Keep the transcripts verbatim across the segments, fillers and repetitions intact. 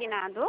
consignado.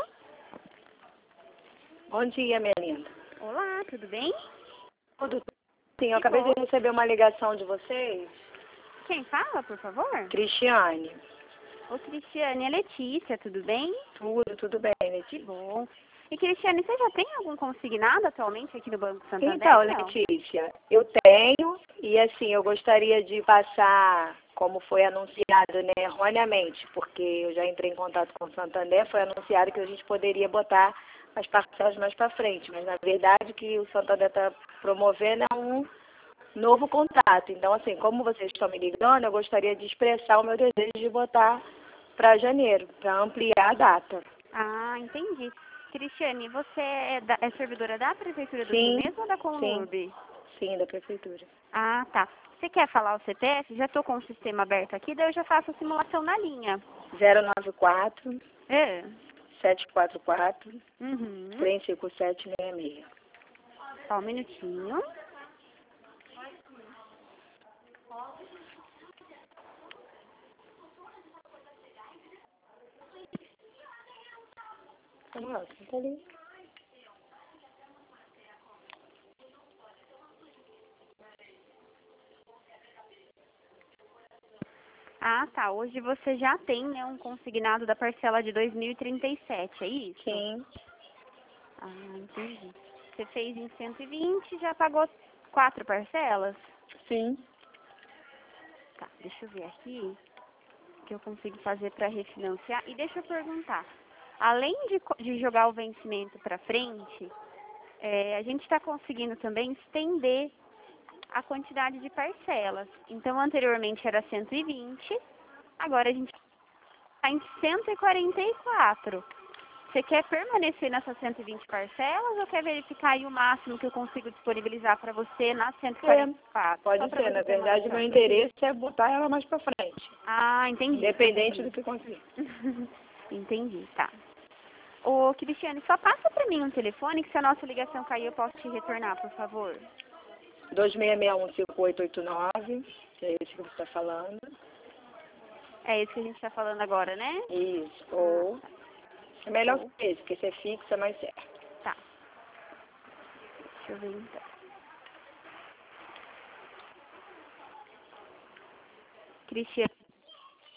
Bom dia, minha linda. Olá, tudo bem? Tudo sim, eu acabei de receber uma ligação de vocês. Quem fala, por favor? Cristiane. Ô, Cristiane, é Letícia, tudo bem? Tudo, tudo bem, Que Letícia. bom. E, Cristiane, você já tem algum consignado atualmente aqui no Banco Santander? Então, não? Letícia, eu tenho e assim, eu gostaria de passar, como foi anunciado, né, erroneamente, porque eu já entrei em contato com o Santander, foi anunciado que a gente poderia botar as parcelas mais para frente, mas na verdade o que o Santander está promovendo é um novo contato. Então, assim, como vocês estão me ligando, eu gostaria de expressar o meu desejo de botar para janeiro, para ampliar a data. Ah, entendi. Cristiane, você é, da, é servidora da Prefeitura do Sim, Rio mesmo ou da Conurb? sim, sim, da Prefeitura. Ah, tá. Você quer falar o C P F? Já estou com o sistema aberto aqui, daí eu já faço a simulação na linha. zero nove quatro, É. sete quatro quatro, Uhum. três cinco sete seis seis. Só um minutinho. Vamos lá, senta ali. Ah, tá. Hoje você já tem, né, um consignado da parcela de dois mil e trinta e sete, é isso? Sim, Ah, entendi. Você fez em cento e vinte, já pagou quatro parcelas? sim. Tá, deixa eu ver aqui o que eu consigo fazer para refinanciar. E deixa eu perguntar, além de, co- de jogar o vencimento para frente, é, a gente está conseguindo também estender a quantidade de parcelas. Então, anteriormente era cento e vinte, agora a gente está em cento e quarenta e quatro. Você quer permanecer nessas cento e vinte parcelas ou quer verificar aí o máximo que eu consigo disponibilizar para você nas cento e quarenta e quatro? É, pode Só pra ser. você Na ter uma verdade, noção. meu interesse é botar ela mais para frente, Ah, entendi. independente Entendi. do que conseguir. Entendi, tá. Ô, Cristiane, só passa para mim um telefone que se a nossa ligação cair eu posso te retornar, por favor. dois seis seis um cinco oito oito nove, é esse que você está falando. É isso que a gente está falando agora, né? Isso. Ah, Ou é melhor Ou- que esse, porque esse é fixo, é mais certo. tá. Deixa eu ver então. Cristiane.